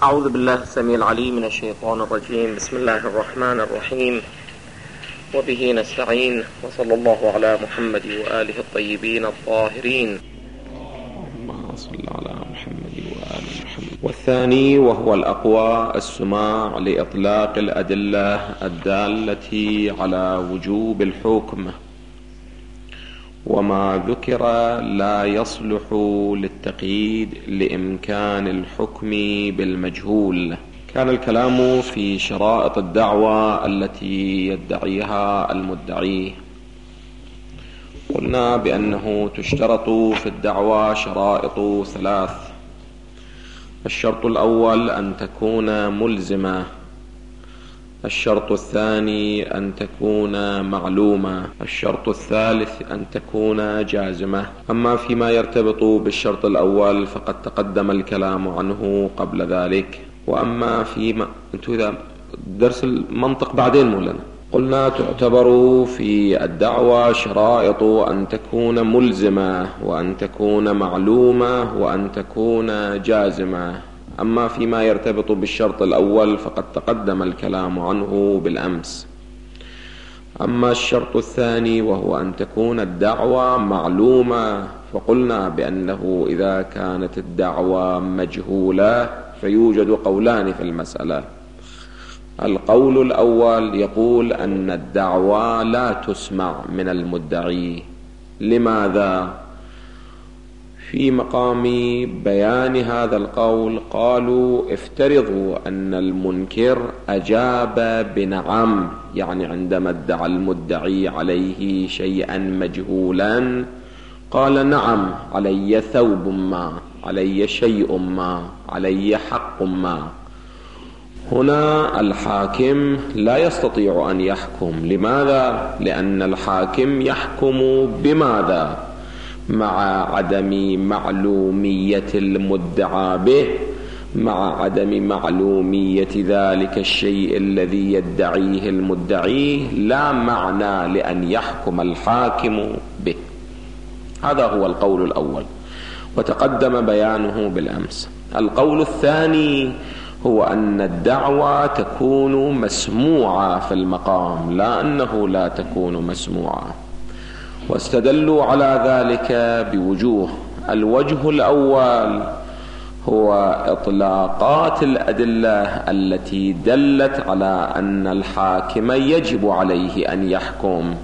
أعوذ بالله السميع العليم من الشيطان الرجيم. بسم الله الرحمن الرحيم، وبه نستعين، وصلى الله على محمد وآله الطيبين الطاهرين. اللهم صل على محمد وآل محمد. والثاني وهو الأقوى السماع لإطلاق الأدلة الدالة على وجوب الحكم، وما ذكر لا يصلح للتقييد لإمكان الحكم بالمجهول. كان الكلام في شرائط الدعوة التي يدعيها المدعي. قلنا بأنه تشترط في الدعوة شرائط ثلاث: الشرط الأول أن تكون ملزمة، الشرط الثاني أن تكون معلومة، الشرط الثالث أن تكون جازمة. أما فيما يرتبط بالشرط الأول فقد تقدم الكلام عنه قبل ذلك. وأما فيما أنتوا إذا درس المنطق بعدين مولانا، قلنا تعتبر في الدعوة شرائط أن تكون ملزمة، وأن تكون معلومة، وأن تكون جازمة. أما فيما يرتبط بالشرط الأول فقد تقدم الكلام عنه بالأمس. أما الشرط الثاني وهو أن تكون الدعوة معلومة، فقلنا بأنه إذا كانت الدعوة مجهولة فيوجد قولان في المسألة. القول الأول يقول أن الدعوة لا تسمع من المدعي. لماذا؟ في مقام بيان هذا القول قالوا افترضوا أن المنكر أجاب بنعم، يعني عندما ادعى المدعي عليه شيئا مجهولا قال نعم علي ثوب ما، علي شيء ما، علي حق ما. هنا الحاكم لا يستطيع أن يحكم. لماذا؟ لأن الحاكم يحكم بماذا؟ مع عدم معلومية المدعى به، مع عدم معلومية ذلك الشيء الذي يدعيه المدعي، لا معنى لأن يحكم الحاكم به. هذا هو القول الأول وتقدم بيانه بالأمس. القول الثاني هو أن الدعوة تكون مسموعة في المقام، لا أنه لا تكون مسموعة. واستدلوا على ذلك بوجوه. الوجه الأول هو إطلاقات الأدلة التي دلت على أن الحاكم يجب عليه أن يحكم،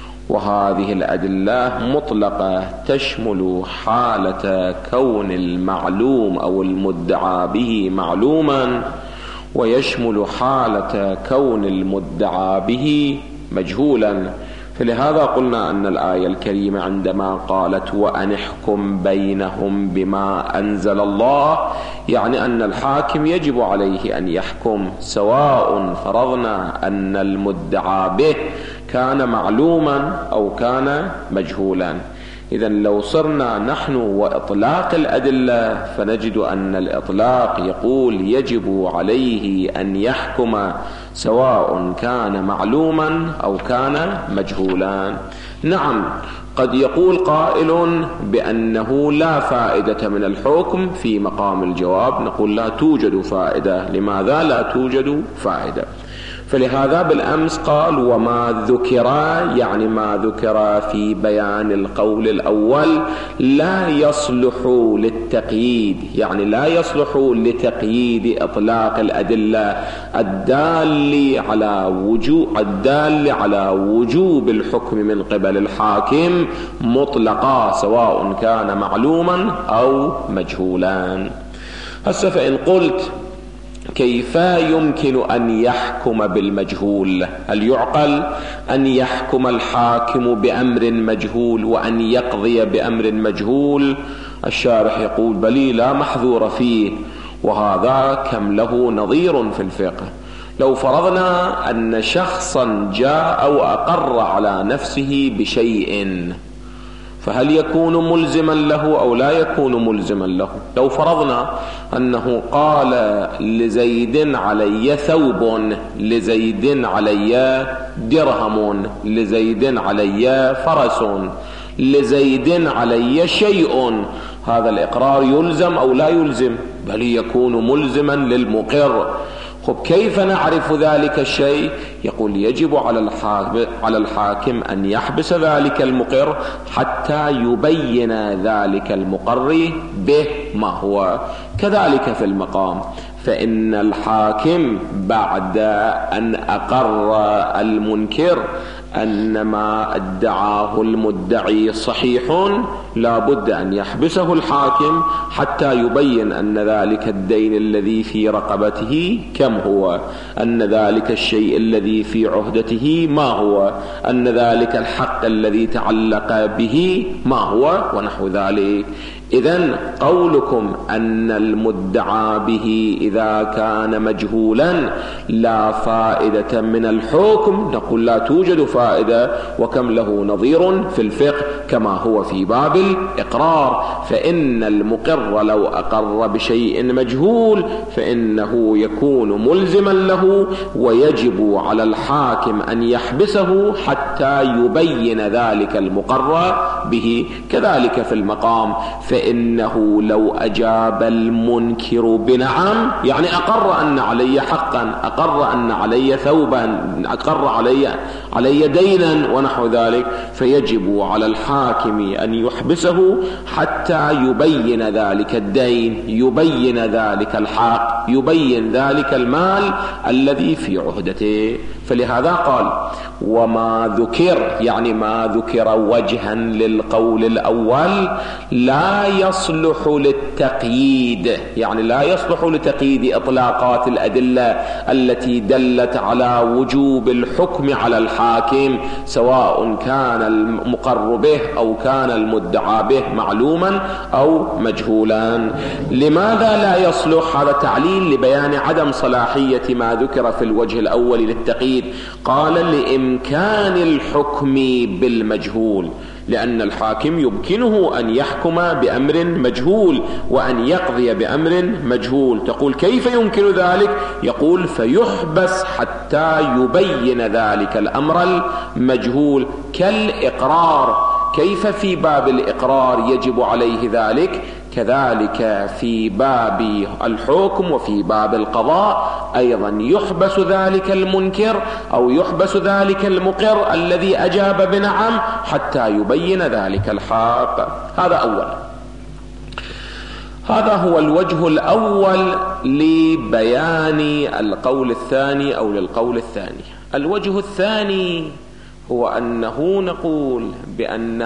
وهذه الأدلة مطلقة تشمل حالة كون المعلوم أو المدعى به معلوما، ويشمل حالة كون المدعى به مجهولا. فلهذا قلنا أن الآية الكريمة عندما قالت وأن احكم بينهم بما أنزل الله، يعني أن الحاكم يجب عليه أن يحكم، سواء فرضنا أن المدعى به كان معلوما أو كان مجهولا. إذن لو صرنا نحن وإطلاق الأدلة فنجد أن الإطلاق يقول يجب عليه أن يحكم سواء كان معلوما أو كان مجهولا. نعم، قد يقول قائل بأنه لا فائدة من الحكم. في مقام الجواب نقول لا توجد فائدة. لماذا لا توجد فائدة؟ فلهذا بالأمس قال وما ذكر، يعني ما ذكر في بيان القول الأول لا يصلح للتقييد، يعني لا يصلح لتقييد إطلاق الأدلة الدالة على وجوب الحكم من قبل الحاكم مطلقا، سواء كان معلوما أو مجهولا. هسه فإن قلت كيف يمكن أن يحكم بالمجهول؟ هل يعقل أن يحكم الحاكم بأمر مجهول وأن يقضي بأمر مجهول؟ الشارح يقول بلي لا محذور فيه، وهذا كم له نظير في الفقه. لو فرضنا أن شخصا جاء أو أقر على نفسه بشيء، فهل يكون ملزما له أو لا يكون ملزما له؟ لو فرضنا أنه قال لزيد علي ثوب، لزيد علي درهم، لزيد علي فرس، لزيد علي شيء، هذا الإقرار يلزم أو لا يلزم؟ بل يكون ملزما للمقر. خب كيف نعرف ذلك الشيء؟ يقول يجب على الحاكم أن يحبس ذلك المقر حتى يبين ذلك المقر به ما هو. كذلك في المقام، فإن الحاكم بعد أن أقر المنكر أن ما ادعاه المدعي صحيح لا بد أن يحبسه الحاكم حتى يبين أن ذلك الدين الذي في رقبته كم هو، أن ذلك الشيء الذي في عهدته ما هو، أن ذلك الحق الذي تعلق به ما هو، ونحو ذلك. إذن قولكم أن المدعى به إذا كان مجهولا لا فائدة من الحكم، نقول لا توجد فائدة، وكم له نظير في الفقه كما هو في باب الإقرار. فإن المقر لو أقر بشيء مجهول فإنه يكون ملزما له، ويجب على الحاكم أن يحبسه حتى يبين ذلك المقر به. كذلك في المقام، فإنه لو أجاب المنكر بنعم، يعني أقر أن علي حقا، أقر أن علي ثوبا، أقر علي دينا ونحو ذلك، فيجب على الحاكم أن يحبسه حتى يبين ذلك الدين، يبين ذلك الحق، يبين ذلك المال الذي في عهدته. فلهذا قال وما ذكر، يعني ما ذكر وجها للقول الأول لا يصلح للتقييد، يعني لا يصلح لتقييد إطلاقات الأدلة التي دلت على وجوب الحكم على الحاكم، سواء كان المقر به أو كان المدعى به معلوما أو مجهولا. لماذا لا يصلح؟ هذا تعليل لبيان عدم صلاحية ما ذكر في الوجه الأول للتقييد. قال لإمكان الحكم بالمجهول، لأن الحاكم يمكنه أن يحكم بأمر مجهول وأن يقضي بأمر مجهول. تقول كيف يمكن ذلك؟ يقول فيحبس حتى يبين ذلك الأمر المجهول. كالإقرار، كيف في باب الإقرار يجب عليه ذلك، كذلك في باب الحكم وفي باب القضاء أيضا يحبس ذلك المنكر أو يحبس ذلك المقر الذي أجاب بنعم حتى يبين ذلك الحق. هذا أول، هذا هو الوجه الأول لبيان القول الثاني أو للقول الثاني. الوجه الثاني هو أنه نقول بأنه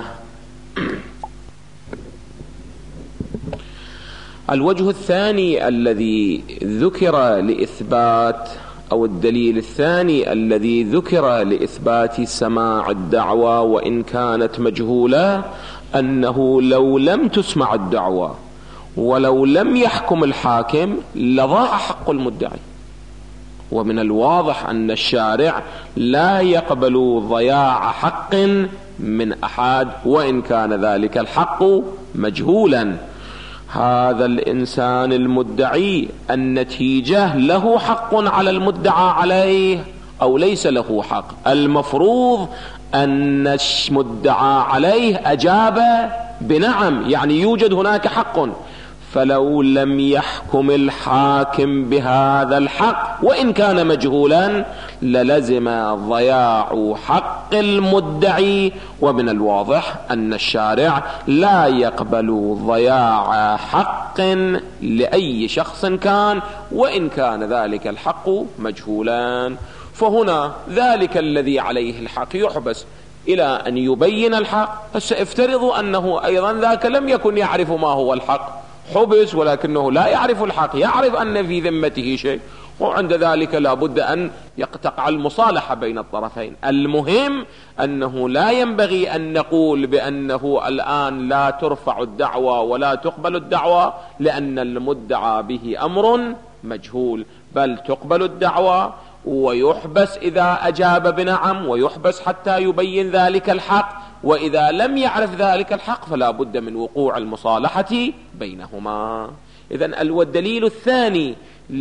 الوجه الثاني الذي ذكر لإثبات، أو الدليل الثاني الذي ذكر لإثبات سماع الدعوى وإن كانت مجهولة، أنه لو لم تسمع الدعوى ولو لم يحكم الحاكم لضاع حق المدعي. ومن الواضح أن الشارع لا يقبل ضياع حق من أحد وإن كان ذلك الحق مجهولا. هذا الإنسان المدعي النتيجة له حق على المدعى عليه أو ليس له حق؟ المفروض أن المدعى عليه أجاب بنعم، يعني يوجد هناك حق. فلو لم يحكم الحاكم بهذا الحق وإن كان مجهولا للزم ضياع حق المدعي. ومن الواضح أن الشارع لا يقبل ضياع حق لأي شخص كان وإن كان ذلك الحق مجهولا. فهنا ذلك الذي عليه الحق يحبس إلى أن يبين الحق. سافترضوا أنه أيضا ذاك لم يكن يعرف ما هو الحق، حبس ولكنه لا يعرف الحق، يعرف أن في ذمته شيء، وعند ذلك لا بد أن يقطع المصالحة بين الطرفين. المهم أنه لا ينبغي أن نقول بأنه الآن لا ترفع الدعوى ولا تقبل الدعوى لأن المدعى به أمر مجهول، بل تقبل الدعوى ويحبس إذا أجاب بنعم، ويحبس حتى يبين ذلك الحق، وإذا لم يعرف ذلك الحق فلا بد من وقوع المصالحة بينهما. إذن الدليل الثاني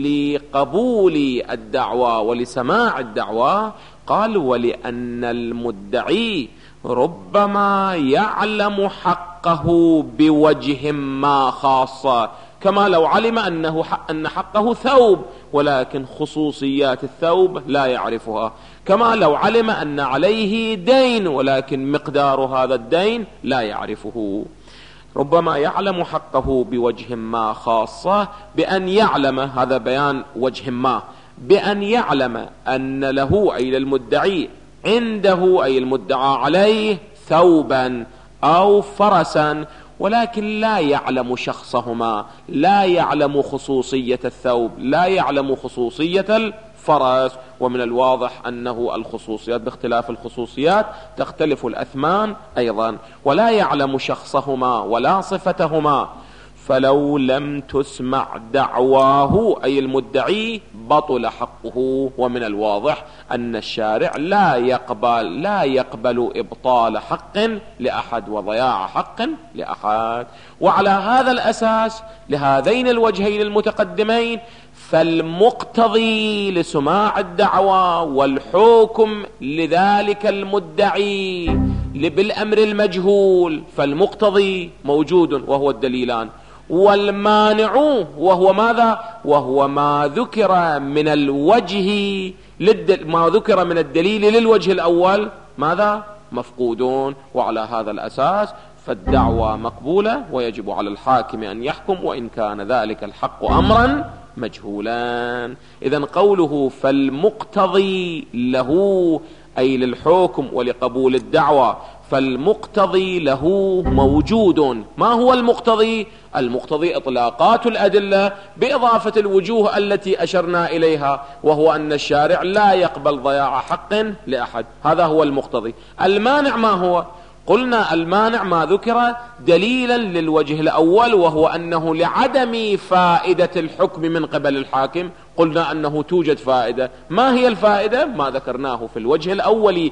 لقبول الدعوى ولسماع الدعوى قال ولأن المدعي ربما يعلم حق حقه بوجه ما خاصة، كما لو علم أن حقه ثوب ولكن خصوصيات الثوب لا يعرفها، كما لو علم أن عليه دين ولكن مقدار هذا الدين لا يعرفه. ربما يعلم حقه بوجه ما خاصة بأن يعلم، هذا بيان وجه ما، بأن يعلم أن له أي للمدعي عنده أي المدعى عليه ثوبا أو فرسا، ولكن لا يعلم شخصهما، لا يعلم خصوصية الثوب، لا يعلم خصوصية الفرس. ومن الواضح أنه الخصوصيات باختلاف الخصوصيات تختلف الأثمان أيضا، ولا يعلم شخصهما ولا صفتهما. فلو لم تسمع دعواه أي المدعي بطل حقه. ومن الواضح أن الشارع لا يقبل إبطال حق لأحد وضياع حق لأحد. وعلى هذا الأساس لهذين الوجهين المتقدمين فالمقتضي لسماع الدعوى والحكم لذلك المدعي بالأمر المجهول، فالمقتضي موجود وهو الدليلان، والمانع وهو ماذا؟ وهو ما ذكر من الوجه ما ذكر من الدليل للوجه الأول ماذا؟ مفقودون. وعلى هذا الأساس فالدعوى مقبولة ويجب على الحاكم أن يحكم وإن كان ذلك الحق أمرا مجهولا. إذن قوله فالمقتضي له أي للحكم ولقبول الدعوة، فالمقتضي له موجود. ما هو المقتضي؟ المقتضي إطلاقات الأدلة بإضافة الوجوه التي أشرنا إليها، وهو أن الشارع لا يقبل ضياع حق لأحد، هذا هو المقتضي. المانع ما هو؟ قلنا المانع ما ذكر دليلا للوجه الأول، وهو أنه لعدم فائدة الحكم من قبل الحاكم. قلنا أنه توجد فائدة، ما هي الفائدة؟ ما ذكرناه في الوجه الأول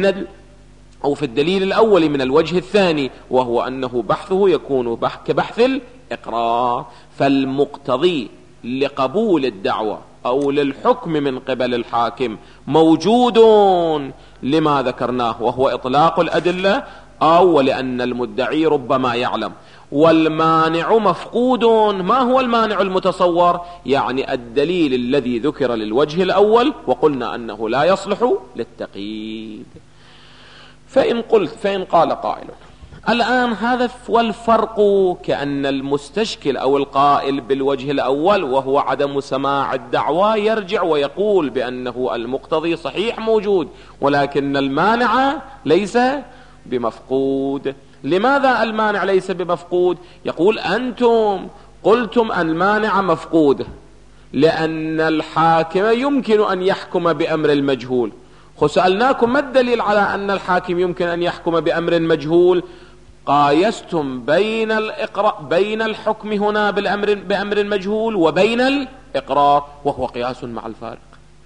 أو في الدليل الأول من الوجه الثاني، وهو أنه بحثه يكون كبحث الإقرار. فالمقتضي لقبول الدعوة أو للحكم من قبل الحاكم موجود لما ذكرناه، وهو إطلاق الأدلة أو لأن المدعي ربما يعلم. والمانع مفقود. ما هو المانع المتصور؟ يعني الدليل الذي ذكر للوجه الأول وقلنا أنه لا يصلح للتقييد. فإن قال قائل الآن هذا والفرق، كأن المستشكل أو القائل بالوجه الأول وهو عدم سماع الدعوى يرجع ويقول بأنه المقتضي صحيح موجود ولكن المانع ليس بمفقود. لماذا المانع ليس بمفقود؟ يقول أنتم قلتم المانع مفقود لأن الحاكم يمكن أن يحكم بأمر المجهول. سألناكم ما الدليل على أن الحاكم يمكن أن يحكم بأمر مجهول؟ قايستم بين الحكم هنا بأمر مجهول وبين الإقرار، وهو قياس مع الفارق.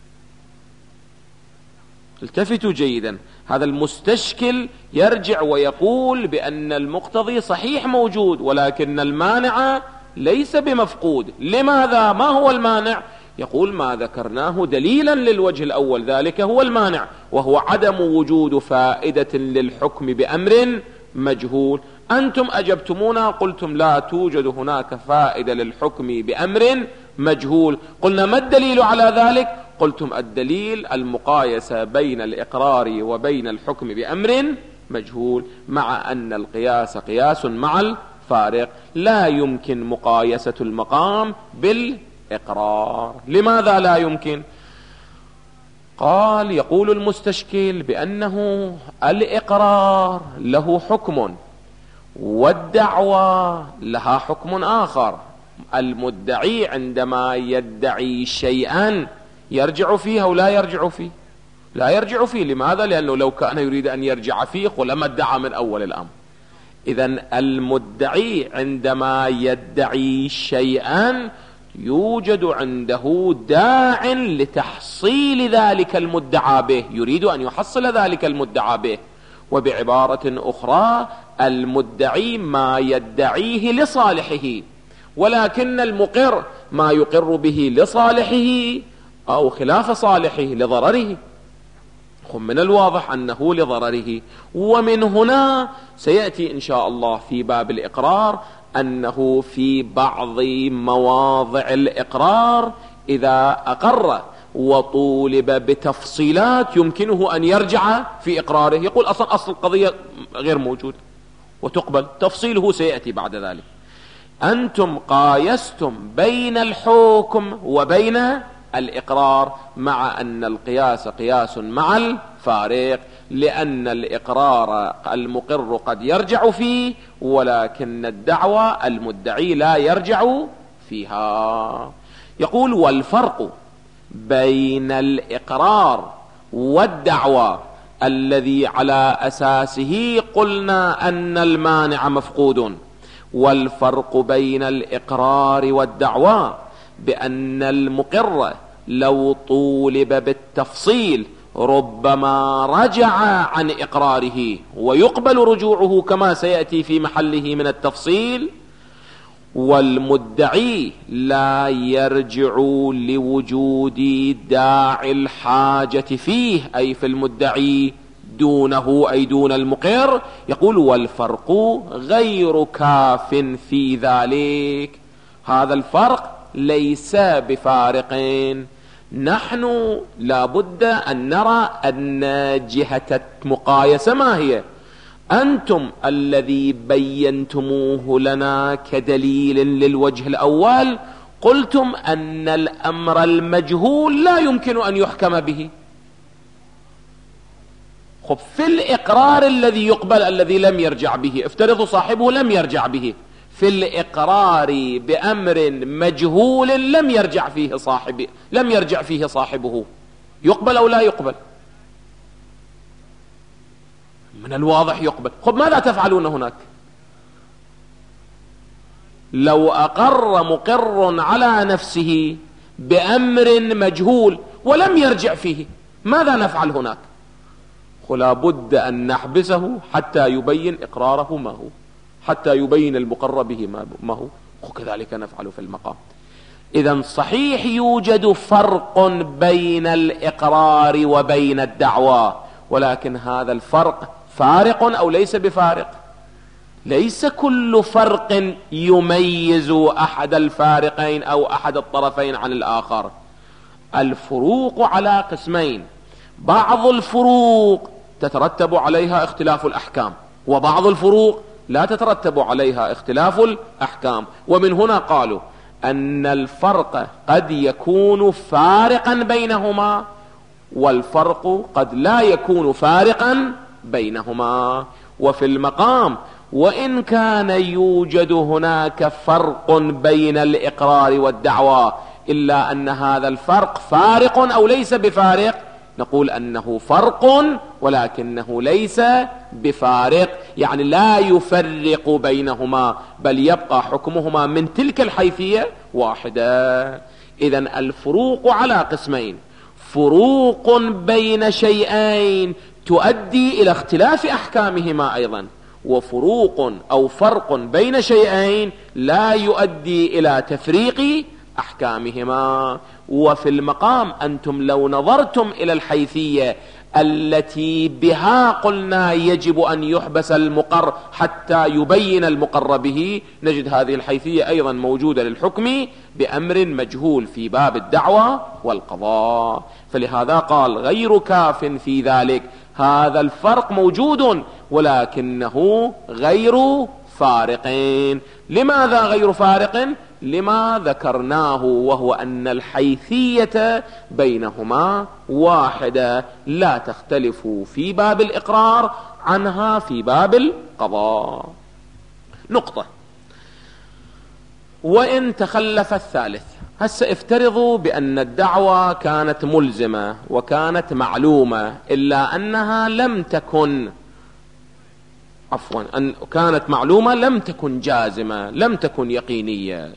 التفتوا جيدا، هذا المستشكل يرجع ويقول بأن المقتضي صحيح موجود ولكن المانع ليس بمفقود. لماذا؟ ما هو المانع؟ يقول ما ذكرناه دليلا للوجه الأول، ذلك هو المانع، وهو عدم وجود فائدة للحكم بأمر مجهول. أنتم أجبتمونا قلتم لا توجد هناك فائدة للحكم بأمر مجهول. قلنا ما الدليل على ذلك؟ قلتم الدليل المقايسة بين الإقرار وبين الحكم بأمر مجهول، مع أن القياس قياس مع الفارق، لا يمكن مقايسة المقام بالإقرار. لماذا لا يمكن؟ قال يقول المستشكل بأنه الإقرار له حكم والدعوة لها حكم آخر. المدعي عندما يدعي شيئا يرجع فيه أو لا يرجع فيه؟ لا يرجع فيه. لماذا؟ لأنه لو كان يريد أن يرجع فيه لما ادعى من أول الأمر. إذن المدعي عندما يدعي شيئا يوجد عنده داع لتحصيل ذلك المدعى به، يريد أن يحصل ذلك المدعى به. وبعبارة أخرى المدعي ما يدعيه لصالحه، ولكن المقر ما يقر به لصالحه أو خلاف صالحه لضرره. من الواضح أنه لضرره. ومن هنا سيأتي إن شاء الله في باب الإقرار أنه في بعض مواضع الإقرار إذا أقر وطولب بتفصيلات يمكنه أن يرجع في إقراره، يقول أصل القضية غير موجود وتقبل، تفصيله سيأتي بعد ذلك. أنتم قايستم بين الحكم وبين الإقرار، مع أن القياس قياس مع الفارق، لأن الإقرار المقر قد يرجع فيه، ولكن الدعوى المدعي لا يرجع فيها. يقول: والفرق بين الإقرار والدعوى الذي على أساسه قلنا أن المانع مفقود، والفرق بين الإقرار والدعوى بأن المقر لو طولب بالتفصيل ربما رجع عن إقراره ويقبل رجوعه كما سيأتي في محله من التفصيل، والمدعي لا يرجع لوجود داعي الحاجة فيه، أي في المدعي دونه أي دون المقر. يقول: والفرق غير كاف في ذلك، هذا الفرق ليس بفارق. نحن لابد أن نرى أن جهة المقايسة ما هي. أنتم الذي بينتموه لنا كدليل للوجه الأول قلتم أن الأمر المجهول لا يمكن أن يحكم به. خب في الإقرار الذي يقبل الذي لم يرجع به، افترضوا صاحبه لم يرجع به، في الإقرار بأمر مجهول لم يرجع فيه صاحبه، يقبل أو لا يقبل؟ من الواضح يقبل. خب ماذا تفعلون هناك؟ لو أقر مقر على نفسه بأمر مجهول ولم يرجع فيه، ماذا نفعل هناك؟ لا بد أن نحبسه حتى يبين إقراره ما هو، حتى يبين المقر به ما هو، وكذلك نفعل في المقام. إذن صحيح يوجد فرق بين الإقرار وبين الدعوى، ولكن هذا الفرق فارق أو ليس بفارق؟ ليس كل فرق يميز أحد الفارقين أو أحد الطرفين عن الآخر. الفروق على قسمين: بعض الفروق تترتب عليها اختلاف الأحكام، وبعض الفروق لا تترتب عليها اختلاف الأحكام. ومن هنا قالوا أن الفرق قد يكون فارقا بينهما، والفرق قد لا يكون فارقا بينهما. وفي المقام وإن كان يوجد هناك فرق بين الإقرار والدعوى، إلا أن هذا الفرق فارق أو ليس بفارق؟ نقول أنه فرق ولكنه ليس بفارق، يعني لا يفرق بينهما، بل يبقى حكمهما من تلك الحيثية واحدة. إذن الفروق على قسمين: فروق بين شيئين تؤدي إلى اختلاف أحكامهما أيضا، وفروق أو فرق بين شيئين لا يؤدي إلى تفريق أحكامهما. وفي المقام أنتم لو نظرتم إلى الحيثية التي بها قلنا يجب أن يحبس المقر حتى يبين المقر به، نجد هذه الحيثية أيضا موجودة للحكم بأمر مجهول في باب الدعوى والقضاء. فلهذا قال: غير كاف في ذلك، هذا الفرق موجود ولكنه غير فارقين. لماذا غير فارق؟ لما ذكرناه، وهو أن الحيثية بينهما واحدة لا تختلف في باب الإقرار عنها في باب القضاء. نقطة. وإن تخلف الثالث، هسه افترضوا بأن الدعوة كانت ملزمة وكانت معلومة، إلا أنها لم تكن أن كانت معلومة لم تكن جازمة، لم تكن يقينية.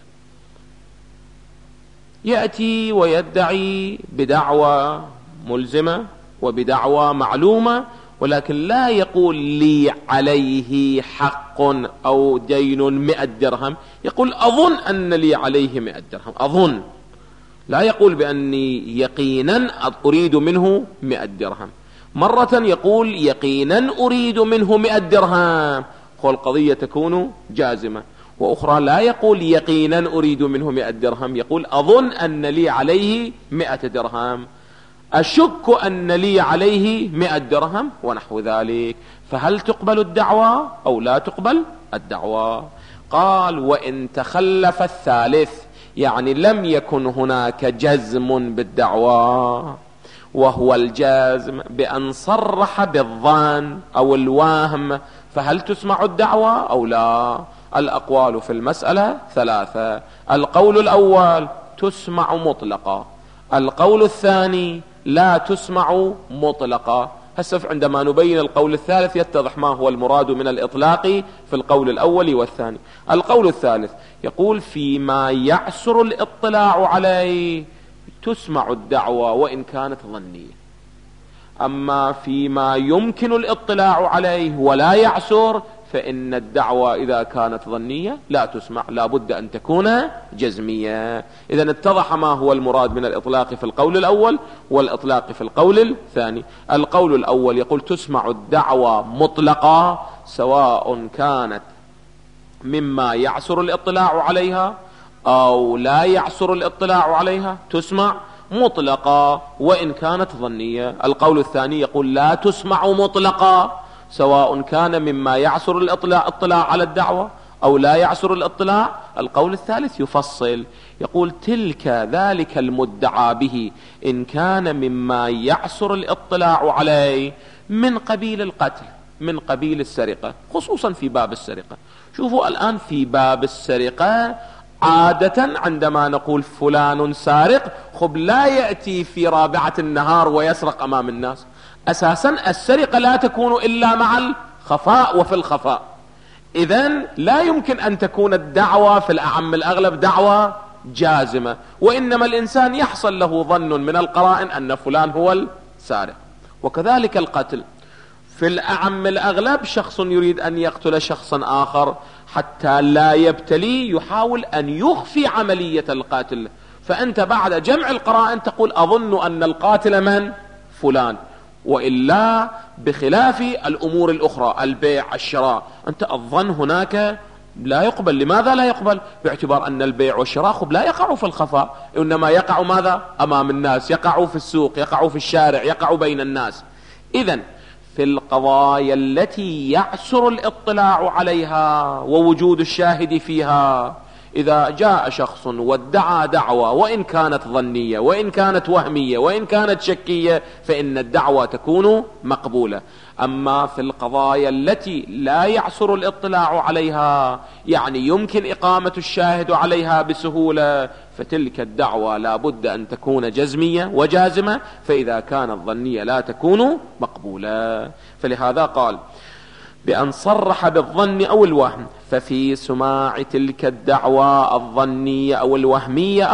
يأتي ويدعي بدعوى ملزمة وبدعوى معلومة، ولكن لا يقول لي عليه حق أو دين 100 درهم، يقول أظن أن لي عليه 100 درهم، أظن، لا يقول بأني يقينا أريد منه 100 درهم. مرة يقول يقينا أريد منه 100 درهم، والقضية تكون جازمة. وأخرى لا يقول يقينا أريد منه 100 درهم، يقول أظن أن لي عليه 100 درهم، أشك أن لي عليه 100 درهم ونحو ذلك. فهل تقبل الدعوى أو لا تقبل الدعوى؟ قال وإن تخلف الثالث، يعني لم يكن هناك جزم بالدعوى، وهو الجزم بأن صرح بالظن أو الوهم، فهل تسمع الدعوى أو لا؟ الأقوال في المسألة 3. القول الأول تسمع مطلقا، القول الثاني لا تسمع مطلقا. هسه عندما نبين القول الثالث يتضح ما هو المراد من الإطلاق في القول الأول والثاني. القول الثالث يقول فيما يعسر الاطلاع عليه تسمع الدعوى وإن كانت ظنية، أما فيما يمكن الاطلاع عليه ولا يعسر فإن الدعوى إذا كانت ظنية لا تسمع، لا بد أن تكون جزمية. إذن اتضح ما هو المراد من الإطلاق في القول الأول والإطلاق في القول الثاني. القول الأول يقول تسمع الدعوى مطلقة سواء كانت مما يعسر الاطلاع عليها أو لا يعسر الاطلاع عليها، تسمع مطلقة وإن كانت ظنية. القول الثاني يقول لا تسمع مطلقة سواء كان مما يعسر الاطلاع على الدعوة أو لا يعسر الاطلاع. القول الثالث يفصل يقول تلك ذلك المدعى به إن كان مما يعسر الاطلاع عليه من قبيل القتل، من قبيل السرقة، خصوصا في باب السرقة. شوفوا الآن في باب السرقة عادة عندما نقول فلان سارق، خب لا يأتي في رابعة النهار ويسرق أمام الناس. أساسا السرقة لا تكون إلا مع الخفاء وفي الخفاء، إذن لا يمكن أن تكون الدعوة في الأعم الأغلب دعوة جازمة، وإنما الإنسان يحصل له ظن من القرائن أن فلان هو السارق. وكذلك القتل في الأعم الأغلب شخص يريد أن يقتل شخصا آخر حتى لا يبتلي، يحاول أن يخفي عملية القتل، فأنت بعد جمع القرائن تقول أظن أن القاتل من فلان. وإلا بخلاف الأمور الأخرى البيع الشراء، أنت الظن هناك لا يقبل. لماذا لا يقبل؟ باعتبار أن البيع والشراء لا يقع في الخفاء، إنما يقع ماذا؟ أمام الناس، يقع في السوق، يقع في الشارع، يقع بين الناس. إذن في القضايا التي يعسر الاطلاع عليها ووجود الشاهد فيها، إذا جاء شخص وادعى دعوة وإن كانت ظنية وإن كانت وهمية وإن كانت شكية فإن الدعوة تكون مقبولة. أما في القضايا التي لا يعسر الاطلاع عليها، يعني يمكن إقامة الشاهد عليها بسهولة، فتلك الدعوة لا بد أن تكون جزمية وجازمة، فإذا كانت ظنية لا تكون مقبولة. فلهذا قال بأن صرح بالظن أو الوهم، ففي سماع تلك الدعوى الظنية أو الوهمية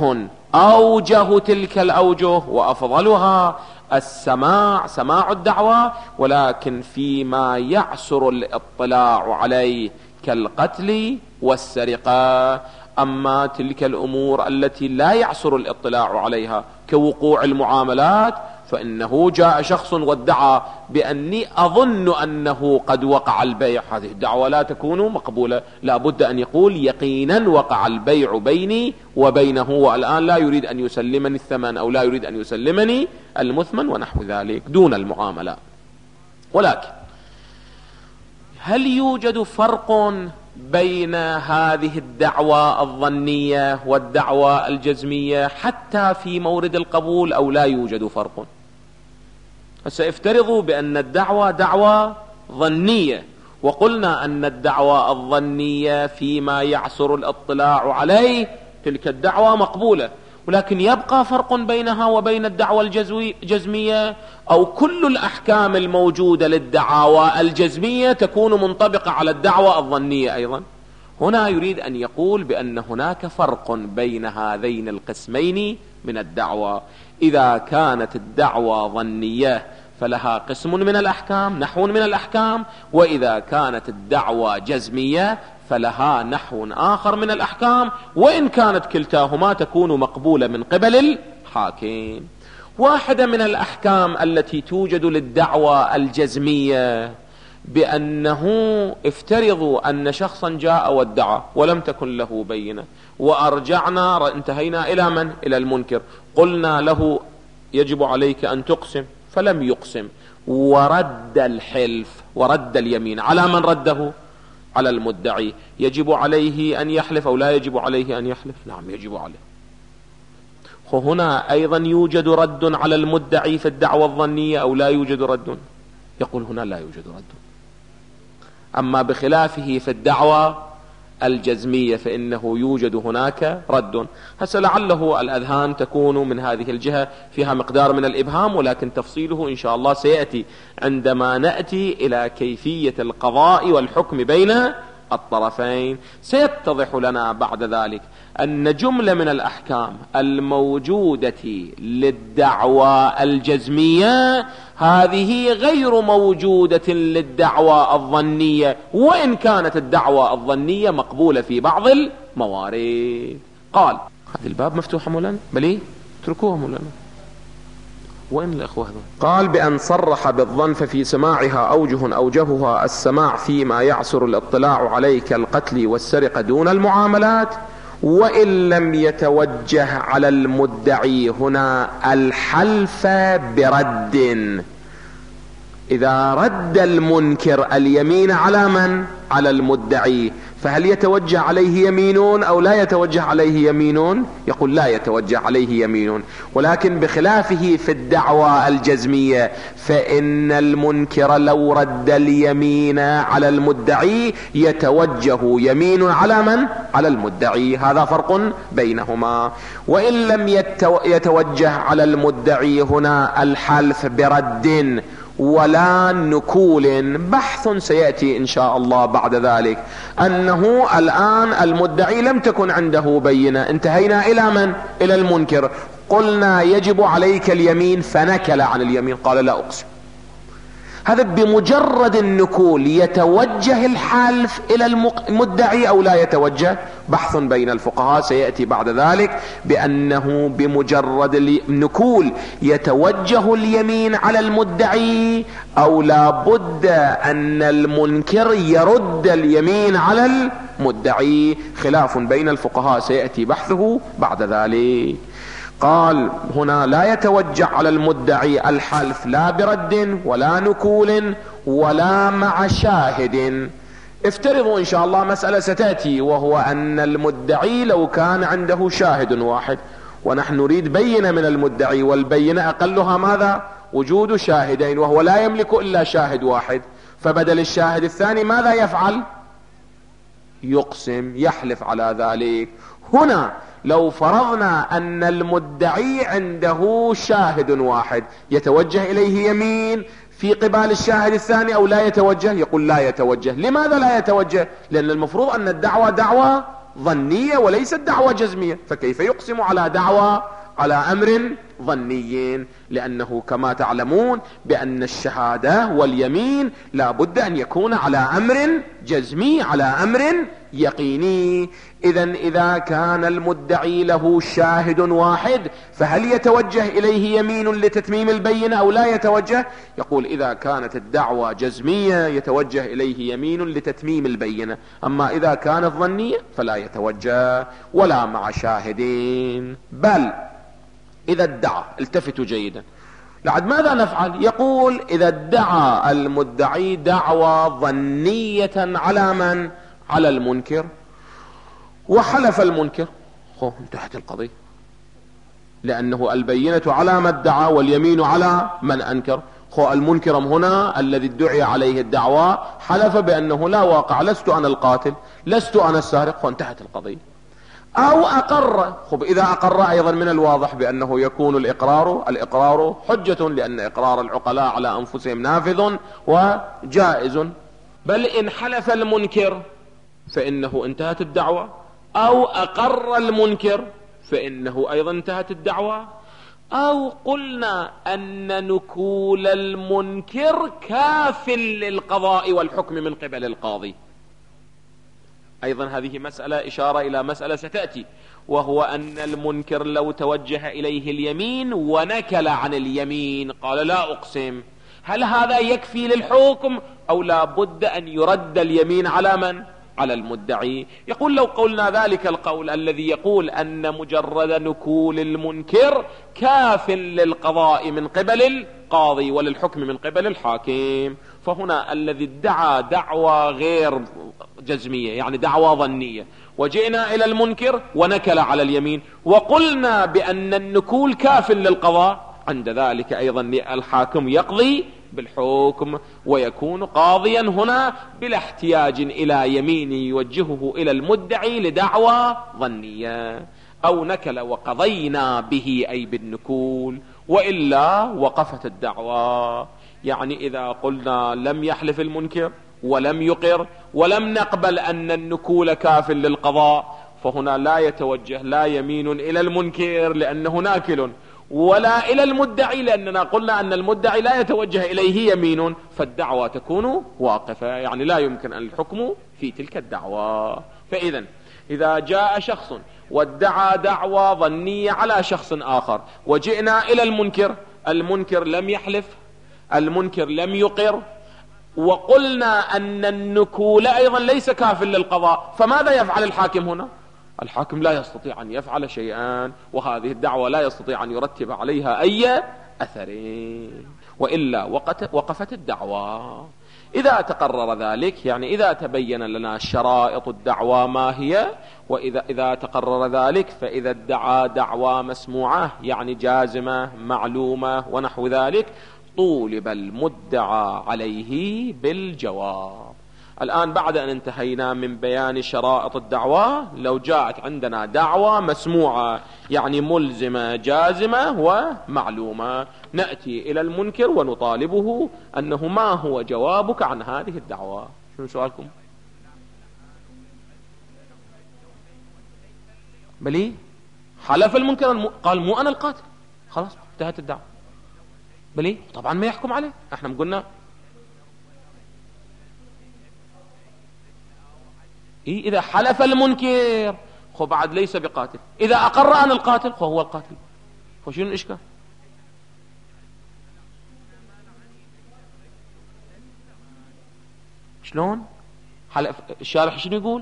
أوجه تلك الأوجه، وأفضلها السماع، سماع الدعوى، ولكن فيما يعسر الاطلاع عليه كالقتل والسرقة. أما تلك الأمور التي لا يعسر الاطلاع عليها كوقوع المعاملات، فإنه جاء شخص وادعى بأني أظن أنه قد وقع البيع، هذه الدعوة لا تكون مقبولة، لا بد أن يقول يقينا وقع البيع بيني وبينه، والآن لا يريد أن يسلمني الثمن أو لا يريد أن يسلمني المثمن ونحو ذلك دون المعاملة. ولكن هل يوجد فرق بين هذه الدعوة الظنية والدعوة الجزمية حتى في مورد القبول أو لا يوجد فرق؟ سيفترضوا بأن الدعوة دعوة ظنية، وقلنا أن الدعوة الظنية فيما يعسر الاطلاع عليه تلك الدعوة مقبولة، ولكن يبقى فرق بينها وبين الدعوة الجزمية، أو كل الأحكام الموجودة للدعوة الجزمية تكون منطبقة على الدعوة الظنية أيضا. هنا يريد أن يقول بأن هناك فرق بين هذين القسمين من الدعوة. إذا كانت الدعوة ظنية فلها قسم من الأحكام، نحو من الأحكام، وإذا كانت الدعوة جزمية فلها نحو آخر من الأحكام، وإن كانت كلتاهما تكون مقبولة من قبل الحاكم. واحدة من الأحكام التي توجد للدعوة الجزمية بأنه افترضوا أن شخصا جاء وادعى ولم تكن له بينة، وأرجعنا انتهينا إلى من؟ إلى المنكر، قلنا له يجب عليك أن تقسم فلم يقسم، ورد الحلف ورد اليمين. على من رده؟ على المدعي. يجب عليه أن يحلف أو لا يجب عليه أن يحلف؟ نعم يجب عليه. هنا أيضا يوجد رد على المدعي في الدعوة الظنية أو لا يوجد رد؟ يقول هنا لا يوجد رد. أما بخلافه في الدعوة الجزمية فإنه يوجد هناك رد. هسه لعله الأذهان تكون من هذه الجهة فيها مقدار من الإبهام، ولكن تفصيله إن شاء الله سيأتي عندما نأتي إلى كيفية القضاء والحكم بين الطرفين. سيتضح لنا بعد ذلك أن جملة من الأحكام الموجودة للدعوة الجزمية هذه غير موجودة للدعوة الظنية، وإن كانت الدعوة الظنية مقبولة في بعض الموارد. قال هذا الباب مفتوح مولانا؟ بلي اتركوه مولانا. وين الأخوة هذول؟ قال بأن صرح بالظن ففي سماعها أوجهها السماع فيما يعسر الاطلاع عليه كالقتل والسرقة دون المعاملات، وإن لم يتوجه على المدعي هنا الحلف برد. إذا رد المنكر اليمين على من؟ على المدعي، فهل يتوجه عليه يمينون أو لا يتوجه عليه يمينون؟ يقول لا يتوجه عليه يمينون. ولكن بخلافه في الدعوة الجزمية فإن المنكر لو رد اليمين على المدعي يتوجه يمين على من؟ على المدعي. هذا فرق بينهما. وإن لم يتوجه على المدعي هنا الحلف برد ولا نكول، بحث سيأتي إن شاء الله بعد ذلك، أنه الآن المدعي لم تكن عنده بينة، انتهينا إلى من؟ إلى المنكر، قلنا يجب عليك اليمين فنكل عن اليمين، قال لا أقسم. هذا بمجرد النكول يتوجه الحلف إلى المدعي أو لا يتوجه؟ بحث بين الفقهاء سيأتي بعد ذلك بأنه بمجرد النكول يتوجه اليمين على المدعي أو لا بد أن المنكر يرد اليمين على المدعي. خلاف بين الفقهاء سيأتي بحثه بعد ذلك. قال هنا لا يتوجه على المدعي الحلف لا برد ولا نكول ولا مع شاهد. افترضوا إن شاء الله مسألة ستأتي، وهو أن المدعي لو كان عنده شاهد واحد ونحن نريد بينة من المدعي، والبينة أقلها ماذا؟ وجود شاهدين، وهو لا يملك إلا شاهد واحد، فبدل الشاهد الثاني ماذا يفعل؟ يقسم، يحلف على ذلك. هنا لو فرضنا أن المدعي عنده شاهد واحد يتوجه إليه يمين في قبال الشاهد الثاني أو لا يتوجه؟ يقول لا يتوجه. لماذا لا يتوجه؟ لأن المفروض أن الدعوة دعوة ظنية وليست دعوة جزمية، فكيف يقسم على دعوة على أمر ظني؟ لأنه كما تعلمون بأن الشهادة واليمين لا بد أن يكون على أمر جزمي، على أمر يقيني. إذا كان المدعي له شاهد واحد فهل يتوجه إليه يمين لتتميم البينة أو لا يتوجه؟ يقول إذا كانت الدعوة جزمية يتوجه إليه يمين لتتميم البينة، أما إذا كانت ظنية فلا يتوجه ولا مع شاهدين. بل إذا ادعى، التفتوا جيدا، لعد ماذا نفعل؟ يقول إذا ادعى المدعي دعوى ظنية على من؟ على المنكر، وحلف المنكر، انتهت القضية، لأنه البينة على ما ادعى واليمين على من أنكر. المنكر هنا الذي ادعي عليه الدعوى حلف بأنه لا واقع، لست أنا القاتل، لست أنا السارق، انتهت القضية. أو أقر، إذا أقر أيضا من الواضح بأنه يكون الإقرار حجة، لأن إقرار العقلاء على أنفسهم نافذ وجائز. بل إن حلف المنكر فإنه انتهت الدعوة، أو أقر المنكر فإنه أيضا انتهت الدعوة، أو قلنا أن نكول المنكر كاف للقضاء والحكم من قبل القاضي. أيضا هذه مسألة إشارة إلى مسألة ستأتي، وهو أن المنكر لو توجه إليه اليمين ونكل عن اليمين قال لا أقسم، هل هذا يكفي للحكم أو لا بد أن يرد اليمين على من؟ على المدعي. يقول لو قلنا ذلك القول الذي يقول أن مجرد نكول المنكر كاف للقضاء من قبل القاضي وللحكم من قبل الحاكم، فهنا الذي ادعى دعوى غير جزمية يعني دعوى ظنية وجئنا إلى المنكر ونكل على اليمين وقلنا بأن النكول كاف للقضاء، عند ذلك أيضا الحاكم يقضي بالحكم ويكون قاضيا هنا بلا احتياج إلى يمين يوجهه إلى المدعي لدعوى ظنية. أو نكل وقضينا به أي بالنكول، وإلا وقفت الدعوى. يعني إذا قلنا لم يحلف المنكر ولم يقر ولم نقبل أن النكول كاف للقضاء، فهنا لا يتوجه لا يمين إلى المنكر لأنه ناكل، ولا إلى المدعي لأننا قلنا أن المدعي لا يتوجه إليه يمين، فالدعوى تكون واقفة، يعني لا يمكن أن الحكم في تلك الدعوى. فإذا إذا جاء شخص وادعى دعوى ظنية على شخص آخر وجئنا إلى المنكر، المنكر لم يحلف، المنكر لم يقر، وقلنا أن النكول أيضا ليس كاف للقضاء، فماذا يفعل الحاكم هنا؟ الحاكم لا يستطيع أن يفعل شيئا، وهذه الدعوة لا يستطيع أن يرتب عليها أي أثرين، وإلا وقفت الدعوة. إذا تقرر ذلك، يعني إذا تبين لنا شرائط الدعوة ما هي، وإذا تقرر ذلك فإذا ادعى دعوى مسموعة يعني جازمة معلومة ونحو ذلك طولب المدعى عليه بالجواب. الآن بعد أن انتهينا من بيان شرائط الدعوة، لو جاءت عندنا دعوة مسموعة يعني ملزمة جازمة ومعلومة، نأتي إلى المنكر ونطالبه أنه ما هو جوابك عن هذه الدعوة. شنو سؤالكم؟ بلي حلف المنكر قال مو أنا القاتل، خلاص انتهت الدعوة. بلي طبعا ما يحكم عليه، احنا قلنا إذا حلف المنكر خو بعد ليس بقاتل، إذا أقر أن القاتل خو هو القاتل، فشنو الإشكال؟ شلون؟ حلف الشارح شنو يقول؟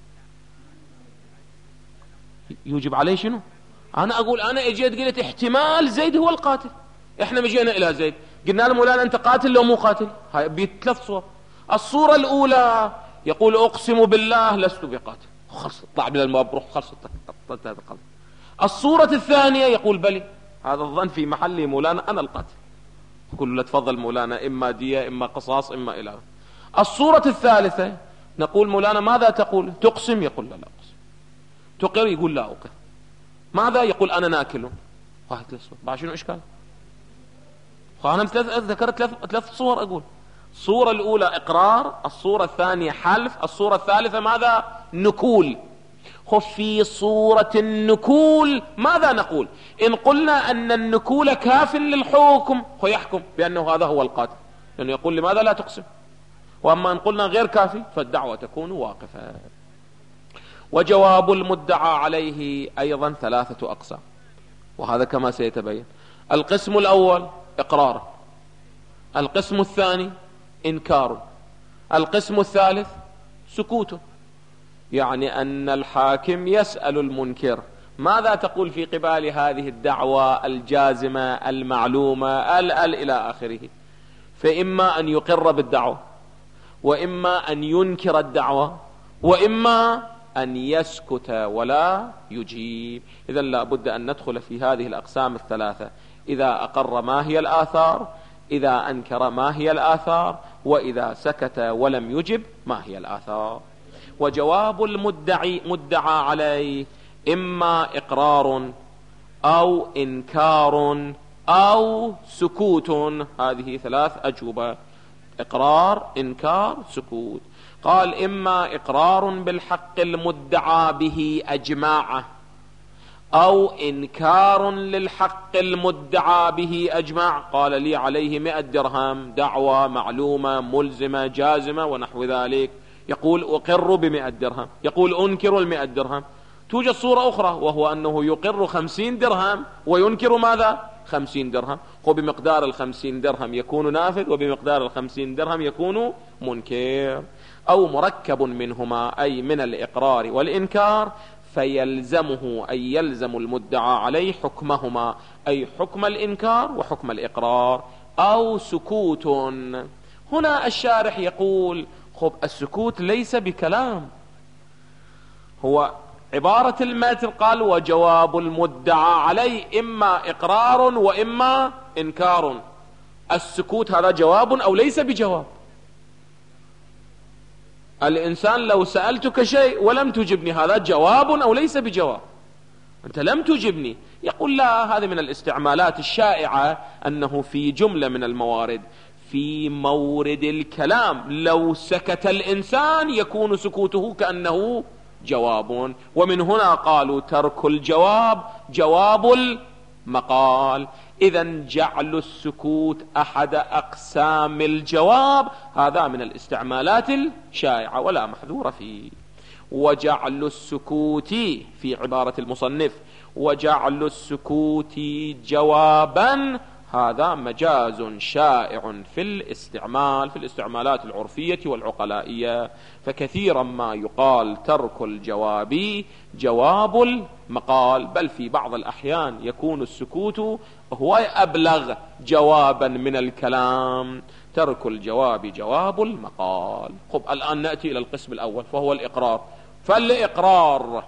يوجب عليه شنو؟ أنا أقول أنا اجيت قلت احتمال زيد هو القاتل، احنا مجينا إلى زيد قلنا له مولانا أنت قاتل لو مو قاتل، هاي بثلاث صور. الصورة الأولى يقول أقسم بالله لست بقاتل، خلص اطلع من المباب روح خلص هذا القلب. الصورة الثانية يقول بلي هذا الظن في محلي مولانا أنا القاتل، يقول له تفضل مولانا إما دية إما قصاص إما إلى. الصورة الثالثة نقول مولانا ماذا تقول؟ تقسم؟ يقول لا أقسم. تقر؟ يقول لا أقر. ماذا؟ يقول أنا ناكل. واحد ثلاث صور، بعد شنو إشكال؟ فأنا ذكرت ثلاث صور أقول. الصورة الأولى إقرار، الصورة الثانية حلف، الصورة الثالثة ماذا؟ نكول. في صورة النكول ماذا نقول؟ إن قلنا أن النكول كاف للحكم يحكم بأنه هذا هو القاتل، لأنه يقول لماذا لا تقسم. وأما إن قلنا غير كافي فالدعوة تكون واقفة. وجواب المدعى عليه أيضا ثلاثة أقسام، وهذا كما سيتبين. القسم الأول إقرار، القسم الثاني إنكار، القسم الثالث سكوت. يعني أن الحاكم يسأل المنكر ماذا تقول في قبال هذه الدعوة الجازمة المعلومة إلى آخره، فإما أن يقر بالدعوة، وإما أن ينكر الدعوة، وإما أن يسكت ولا يجيب. إذن لا بد أن ندخل في هذه الأقسام الثلاثة: إذا أقر ما هي الآثار، إذا أنكر ما هي الآثار، وإذا سكت ولم يجب ما هي الآثار. وجواب مدعى عليه إما إقرار أو إنكار أو سكوت، هذه ثلاث أجوبة: إقرار إنكار سكوت. قال إما إقرار بالحق المدعى به أجماعه، أو إنكار للحق المدعى به أجمع. قال لي عليه 100 درهم، دعوة معلومة ملزمة جازمة ونحو ذلك، يقول أقر ب100 درهم، يقول أنكر 100 درهم. توجد صورة أخرى وهو أنه يقر 50 درهم وينكر ماذا؟ 50 درهم. وبمقدار 50 درهم يكون نافذ، وبمقدار 50 درهم يكون منكر. أو مركب منهما، أي من الإقرار والإنكار، فيلزمه أي يلزم المدعى عليه حكمهما، أي حكم الإنكار وحكم الإقرار. أو سكوت. هنا الشارح يقول خب السكوت ليس بكلام، هو عبارة المتن قال وجواب المدعى عليه إما إقرار وإما إنكار. السكوت هذا جواب أو ليس بجواب؟ الإنسان لو سألتك شيء ولم تجبني هذا جواب أو ليس بجواب؟ أنت لم تجبني. يقول لا، هذه من الاستعمالات الشائعة أنه في جملة من الموارد في مورد الكلام لو سكت الإنسان يكون سكوته كأنه جواب، ومن هنا قالوا ترك الجواب جواب المقال. إذن جعل السكوت أحد أقسام الجواب، هذا من الاستعمالات الشائعة ولا محذور فيه. وجعل السكوت في عبارة المصنف وجعل السكوت جوابا، هذا مجاز شائع في الاستعمالات العرفية والعقلائية. فكثيرا ما يقال ترك الجواب جواب المقال، بل في بعض الأحيان يكون السكوت هو أبلغ جوابا من الكلام. ترك الجواب جواب المقال. خب الآن نأتي إلى القسم الأول فهو الإقرار. فالإقرار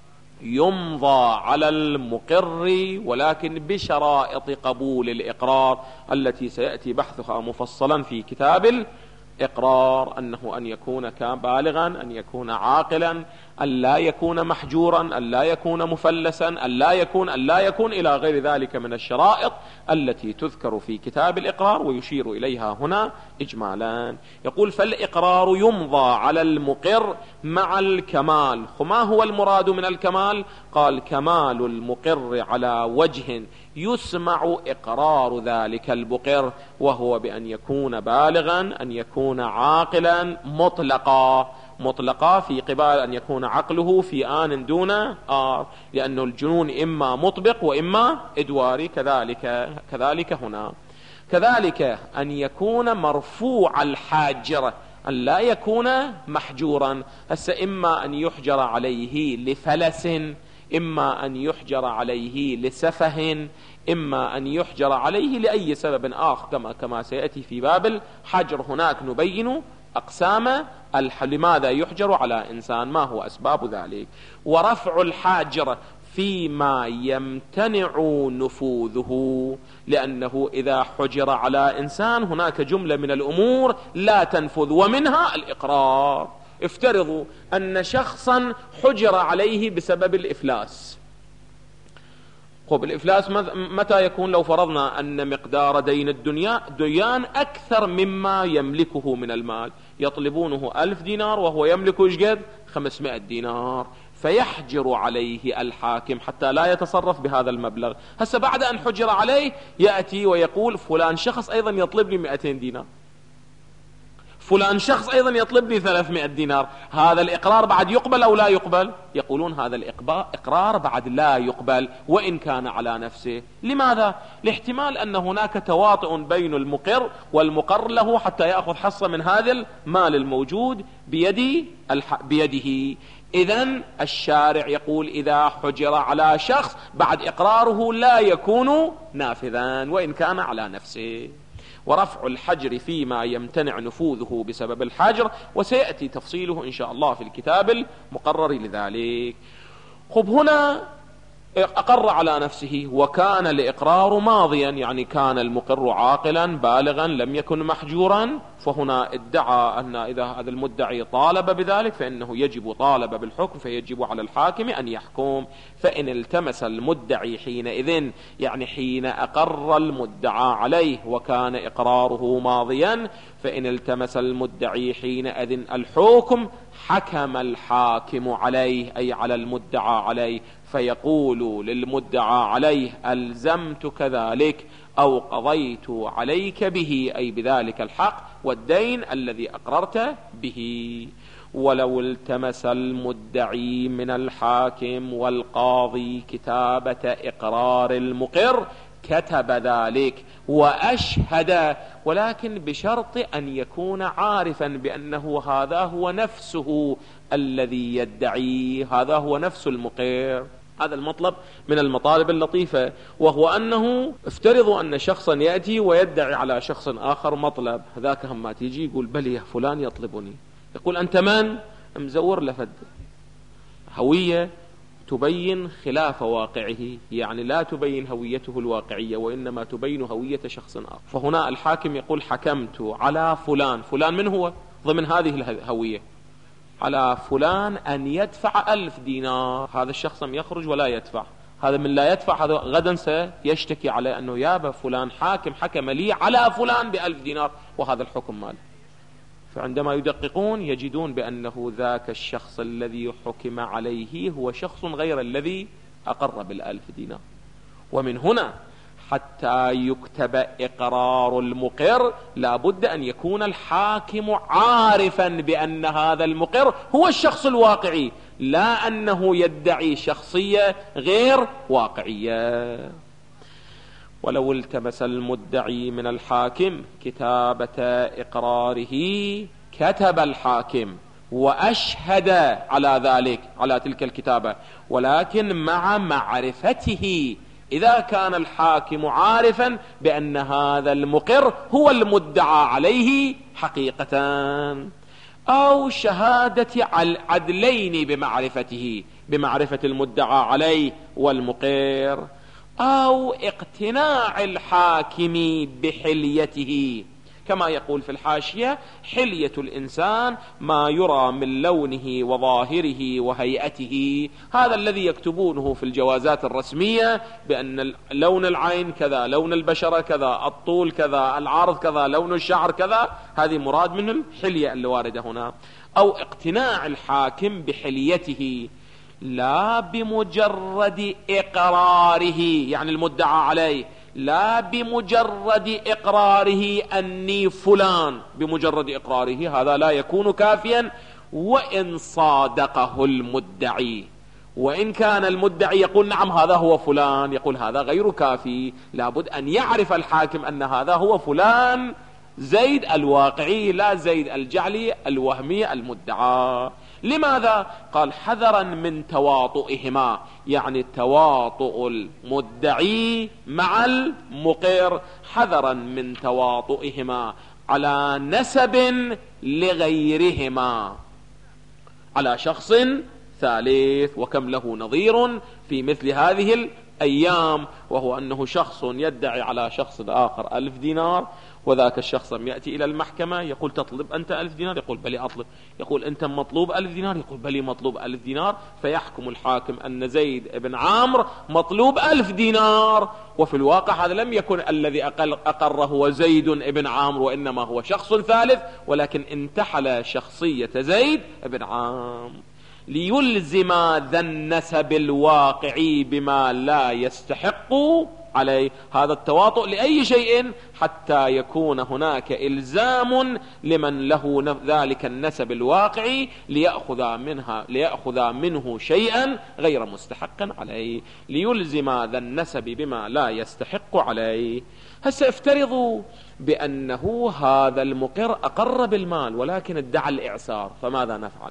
يمضى على المقر ولكن بشرائط قبول الإقرار التي سيأتي بحثها مفصلا في كتاب الإقرار، أنه أن يكون بالغا، أن يكون عاقلا، أن لا يكون محجورا، أن لا يكون مفلسا، أن لا يكون إلى غير ذلك من الشرائط التي تذكر في كتاب الإقرار ويشير إليها هنا إجمالا. يقول فالإقرار يمضى على المقر مع الكمال. وما هو المراد من الكمال؟ قال كمال المقر على وجه يسمع إقرار ذلك المقر، وهو بأن يكون بالغا، أن يكون عاقلا مطلقا في قبال أن يكون عقله في آن دون آر، لأن الجنون إما مطبق وإما إدواري. كذلك هنا. كذلك أن يكون مرفوع الحاجرة، أن لا يكون محجورا. إما أن يحجر عليه لفلس، إما أن يحجر عليه لسفه، إما أن يحجر عليه لأي سبب آخر كما سيأتي في باب الحجر. هناك نبين أقسام لماذا يحجر على إنسان، ما هو أسباب ذلك. ورفع الحاجر فيما يمتنع نفوذه، لأنه إذا حجر على إنسان هناك جملة من الأمور لا تنفذ، ومنها الإقرار. افترضوا أن شخصا حجر عليه بسبب الإفلاس. الإفلاس متى يكون؟ لو فرضنا أن مقدار دين الديان أكثر مما يملكه من المال، يطلبونه 1000 دينار وهو يملك قد 500 دينار، فيحجر عليه الحاكم حتى لا يتصرف بهذا المبلغ. بعد أن حجر عليه يأتي ويقول فلان شخص أيضا يطلب لي 200 دينار، فلان شخص أيضا يطلب لي 300 دينار. هذا الإقرار بعد يقبل أو لا يقبل؟ يقولون هذا الإقرار بعد لا يقبل وإن كان على نفسه. لماذا؟ لاحتمال أن هناك تواطؤ بين المقر والمقر له حتى يأخذ حصة من هذا المال الموجود بيده. إذن الشارع يقول إذا حجر على شخص بعد إقراره لا يكون نافذا وإن كان على نفسه. ورفع الحجر فيما يمتنع نفوذه بسبب الحجر، وسيأتي تفصيله إن شاء الله في الكتاب المقرر لذلك. هنا أقر على نفسه وكان الإقرار ماضيا، يعني كان المقر عاقلا بالغا لم يكن محجورا، فهنا ادعى أن إذا هذا المدعي طالب بذلك فإنه يجب طالب بالحكم، فيجب على الحاكم أن يحكم. فإن التمس المدعي حينئذ، يعني حين أقر المدعى عليه وكان إقراره ماضيا، فإن التمس المدعي حينئذ الحكم حكم الحاكم عليه، أي على المدعى عليه، فيقول للمدعى عليه ألزمتك ذلك أو قضيت عليك به، أي بذلك الحق والدين الذي أقررت به. ولو التمس المدعي من الحاكم والقاضي كتابة إقرار المقر كتب ذلك وأشهد، ولكن بشرط أن يكون عارفا بأنه هذا هو نفسه الذي يدعي، هذا هو نفس المقر. هذا المطلب من المطالب اللطيفة، وهو أنه افترضوا أن شخصا يأتي ويدعي على شخص آخر مطلب، هذاك هم تيجي يقول بلي فلان يطلبني، يقول أنت من؟ مزور لفد هوية تبين خلاف واقعه، يعني لا تبين هويته الواقعية وإنما تبين هوية شخص آخر. فهنا الحاكم يقول حكمت على فلان، فلان من هو ضمن هذه الهوية؟ على فلان أن يدفع 1000 دينار. هذا الشخص يخرج ولا يدفع، هذا من لا يدفع هذا غدا سيشتكي عليه أنه يابا فلان حاكم حكم لي على فلان ب1000 دينار وهذا الحكم ماله. فعندما يدققون يجدون بأنه ذاك الشخص الذي حكم عليه هو شخص غير الذي أقر بال1000 دينار. ومن هنا حتى يكتب إقرار المقر لا بد أن يكون الحاكم عارفا بأن هذا المقر هو الشخص الواقعي، لا أنه يدعي شخصية غير واقعية. ولو التمس المدعي من الحاكم كتابة إقراره كتب الحاكم وأشهد على ذلك، على تلك الكتابة، ولكن مع معرفته، إذا كان الحاكم عارفا بأن هذا المقر هو المدعى عليه حقيقة، أو شهادة عدلين بمعرفته، بمعرفة المدعى عليه والمقر، أو اقتناع الحاكم بحليته، كما يقول في الحاشية حلية الإنسان ما يرى من لونه وظاهره وهيئته، هذا الذي يكتبونه في الجوازات الرسمية بأن لون العين كذا، لون البشرة كذا، الطول كذا، العرض كذا، لون الشعر كذا، هذه مراد من الحلية اللي واردة هنا. أو اقتناع الحاكم بحليته لا بمجرد إقراره، يعني المدعى عليه لا بمجرد إقراره أني فلان، بمجرد إقراره هذا لا يكون كافيا وإن صادقه المدعي، وإن كان المدعي يقول نعم هذا هو فلان، يقول هذا غير كافي، لابد أن يعرف الحاكم أن هذا هو فلان زيد الواقعي لا زيد الجعلي الوهمي المدعى. لماذا؟ قال حذرا من تواطؤهما، يعني تواطؤ المدعي مع المقر، حذرا من تواطؤهما على نسب لغيرهما، على شخص ثالث. وكم له نظير في مثل هذه الأيام، وهو أنه شخص يدعي على شخص آخر 1000 دينار، وذاك الشخص يأتي إلى المحكمة يقول تطلب أنت 1000 دينار، يقول بلي أطلب، يقول أنت مطلوب 1000 دينار، يقول بلي مطلوب 1000 دينار، فيحكم الحاكم أن زيد بن عامر مطلوب 1000 دينار، وفي الواقع هذا لم يكن الذي أقره هو زيد بن عامر، وإنما هو شخص ثالث، ولكن انتحل شخصية زيد بن عامر ليلزم ذا النسب الواقعي بما لا يستحق عليه. هذا التواطؤ لأي شيء حتى يكون هناك إلزام لمن له ذلك النسب الواقعي ليأخذ منه شيئا غير مستحق عليه، ليلزم ذا النسب بما لا يستحق عليه. هسه افترضوا بأنه هذا المقر أقر بالمال ولكن ادعى الإعسار، فماذا نفعل؟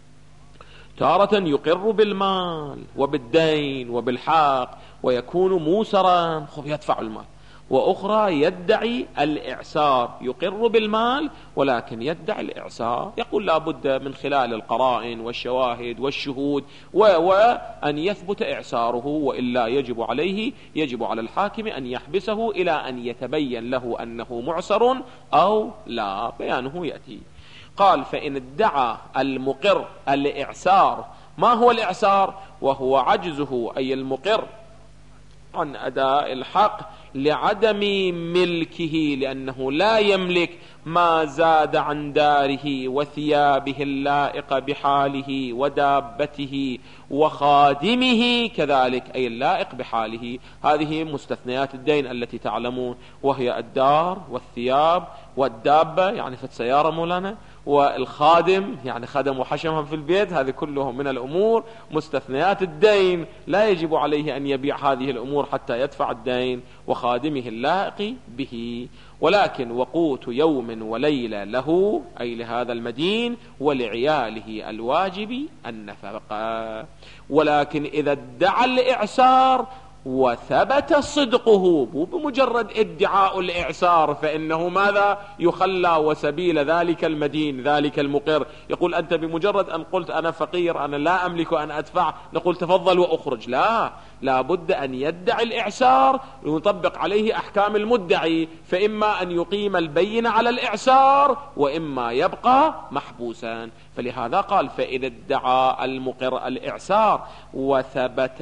تارة يقر بالمال وبالدين وبالحق ويكون موسرا يدفع المال، وأخرى يدعي الإعسار، يقر بالمال ولكن يدعي الإعسار، يقول لا بد من خلال القرائن والشواهد والشهود وأن يثبت إعساره، وإلا يجب على الحاكم أن يحبسه إلى أن يتبين له أنه معسر أو لا، بيانه يأتي. قال فإن ادعى المقر الإعسار، ما هو الإعسار؟ وهو عجزه أي المقر عن أداء الحق لعدم ملكه، لأنه لا يملك ما زاد عن داره وثيابه اللائقة بحاله ودابته وخادمه كذلك، أي اللائق بحاله. هذه مستثنيات الدين التي تعلمون، وهي الدار والثياب والدابة، يعني في السيارة مولانا، والخادم يعني خدم وحشمهم في البيت، هذه كلهم من الأمور مستثنيات الدين، لا يجب عليه أن يبيع هذه الأمور حتى يدفع الدين وخادمه اللائق به. ولكن وقوت يوم وليلة له أي لهذا المدين ولعياله الواجب النفقة. ولكن إذا ادعى الإعسار وثبت صدقه، مو بمجرد ادعاء الإعسار فإنه ماذا يخلى وسبيل ذلك المدين ذلك المقر، يقول أنت بمجرد أن قلت أنا فقير أنا لا أملك أن أدفع نقول تفضل وأخرج، لا بد أن يدعي الإعسار ويطبق عليه أحكام المدعي، فإما أن يقيم البينة على الإعسار وإما يبقى محبوسا. فلهذا قال فإذا ادعى المقر الإعسار وثبت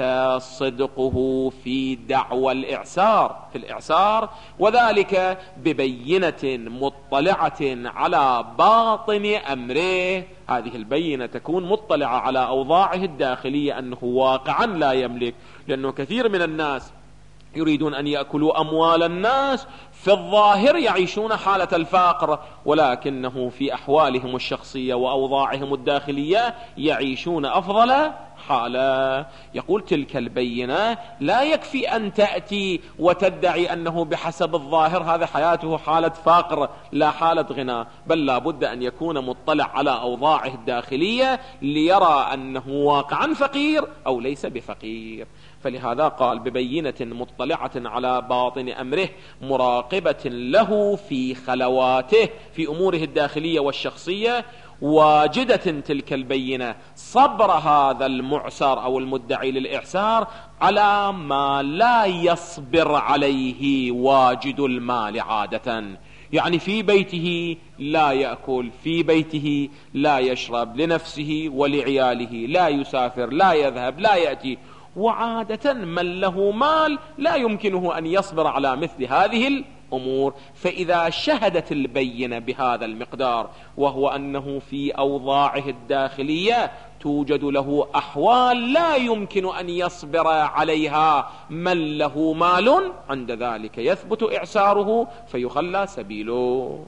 صدقه في دعوى الإعسار في الإعسار وذلك ببينة مطلعة على باطن أمره، هذه البينة تكون مطلعة على أوضاعه الداخلية أنه واقعا لا يملك، لأنه كثير من الناس يريدون أن يأكلوا أموال الناس، في الظاهر يعيشون حالة الفقر ولكنه في أحوالهم الشخصية وأوضاعهم الداخلية يعيشون أفضل حالة. يقول تلك البينة لا يكفي أن تأتي وتدعي أنه بحسب الظاهر هذا حياته حالة فقر لا حالة غنى، بل لا بد أن يكون مطلع على أوضاعه الداخلية ليرى أنه واقعا فقير أو ليس بفقير. فلهذا قال ببينة مطلعة على باطن أمره مراقبة له في خلواته في أموره الداخلية والشخصية، واجدة تلك البينة صبر هذا المعسر أو المدعي للإعسار على ما لا يصبر عليه واجد المال عادة، يعني في بيته لا يأكل، في بيته لا يشرب لنفسه ولعياله، لا يسافر لا يذهب لا يأتي، وعادة من له مال لا يمكنه أن يصبر على مثل هذه الأمور. فإذا شهدت البينة بهذا المقدار وهو أنه في أوضاعه الداخلية توجد له أحوال لا يمكن أن يصبر عليها من له مال، عند ذلك يثبت إعساره فيخلى سبيله.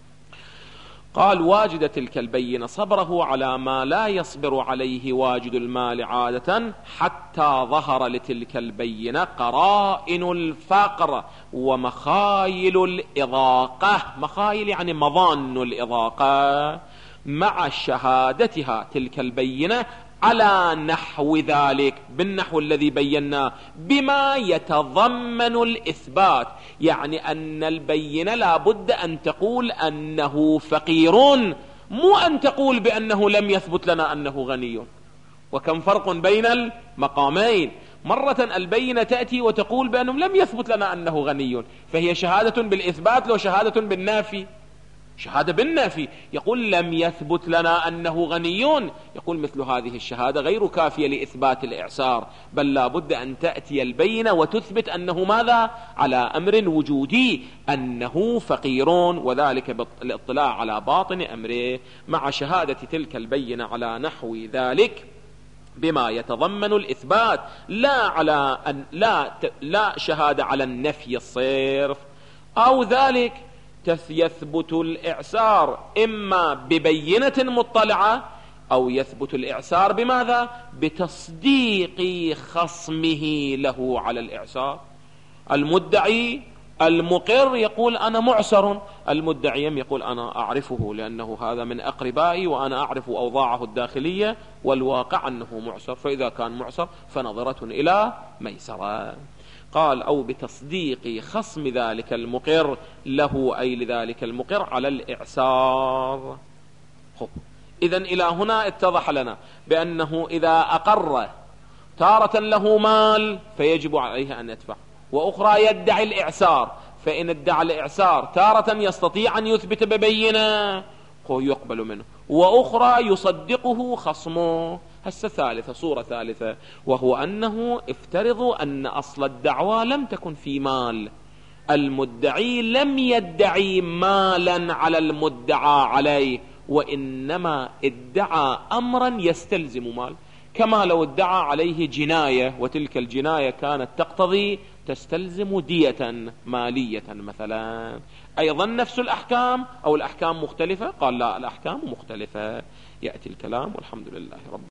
قال واجد تلك البينة صبره على ما لا يصبر عليه واجد المال عادة حتى ظهر لتلك البينة قرائن الفقر ومخايل الإضاقة، مخايل يعني مظان الإضاقة، مع شهادتها تلك البينة على نحو ذلك بالنحو الذي بيناه بما يتضمن الإثبات، يعني أن البينة لا بد أن تقول أنه فقير، مو أن تقول بأنه لم يثبت لنا أنه غني. وكم فرق بين المقامين، مرة البينة تأتي وتقول بأنه لم يثبت لنا أنه غني فهي شهادة بالإثبات لو شهادة بالنافي، شهادة بالنافي يقول لم يثبت لنا أنه غني، يقول مثل هذه الشهادة غير كافية لإثبات الإعسار، بل لا بد أن تأتي البينة وتثبت أنه ماذا على أمر وجودي أنه فقير، وذلك بالاطلاع على باطن أمره مع شهادة تلك البينة على نحو ذلك بما يتضمن الإثبات، لا على أن لا شهادة على النفي الصرف. أو ذلك يثبت الإعسار إما ببينة مطلعة أو يثبت الإعسار بماذا؟ بتصديق خصمه له على الإعسار. المدعي المقر يقول أنا معسر، المدعي يقول أنا أعرفه لأنه هذا من أقربائي وأنا أعرف أوضاعه الداخلية والواقع أنه معسر، فإذا كان معسر فنظرة إلى ميسرة. قال أو بتصديق خصم ذلك المقر له أي لذلك المقر على الإعسار. إذن إلى هنا اتضح لنا بأنه إذا أقر تارة له مال فيجب عليه أن يدفع، وأخرى يدعي الإعسار، فإن ادعى الإعسار تارة يستطيع أن يثبت ببينة يقبل منه، وأخرى يصدقه خصمه. هسه ثالثة صورة ثالثة، وهو أنه افترضوا أن أصل الدعوة لم تكن في مال، المدعي لم يدعي مالا على المدعى عليه، وإنما ادعى أمرا يستلزم مال، كما لو ادعى عليه جناية وتلك الجناية كانت تقتضي تستلزم دية مالية مثلا، أيضا نفس الأحكام أو الأحكام مختلفة؟ قال لا، الأحكام مختلفة. يأتي الكلام، والحمد لله رب